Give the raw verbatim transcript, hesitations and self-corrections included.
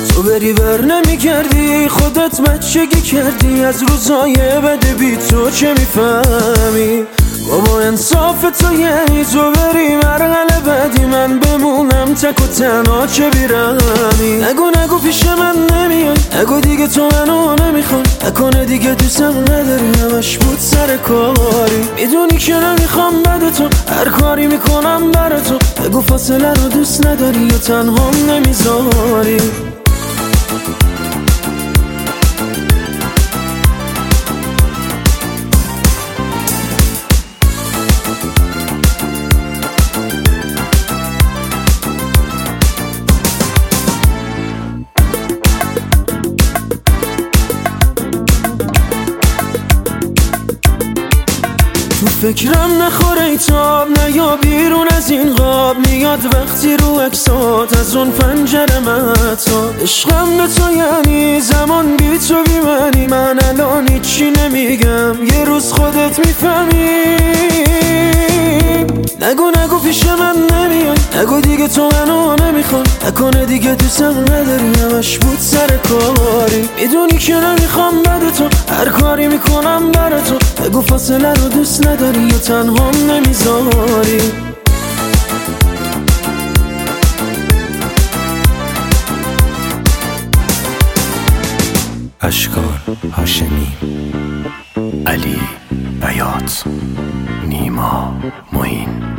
تو بری بر نمی کردی، خودت بچگی کردی، از روزای بده بی تو چه میفهمی؟ بابا انصاف تو یعنی تو بری مرحله بعدی، من بمونم تک و تنها چه بیرمی؟ نگو نگو پیش من نمیای، نگو دیگه تو منو نمیخوای، نکنه دیگه دوستم نداری، همش بود سر کاری. میدونی که نمیخوام بده تو، هر کاری میکنم برا تو، بگو فاصله رو دوست نداری یا تنها نمیذاری؟ تو فکرم نخوره ایتاب، نه یا بیرون از این قاب، میاد وقتی رو عکسات از اون پنجره مهتاب. عشقم به تو یعنی زمان بی تو بی منی، من الان هیچی نمیگم، یه روز خودت میفهمی. نگو نگو پیش من نمیای، نگو دیگه تو منو نمیخوای، نکنه دیگه دوستم نداری، همش بود سر کاری. میدونی که نمیخوام بده تو، هر کاری میکنم برا تو، بگو فاصله رو دوست نداری یا تنها نمیذاری؟ اشکان هاشمی، علی بیات، نیما معین.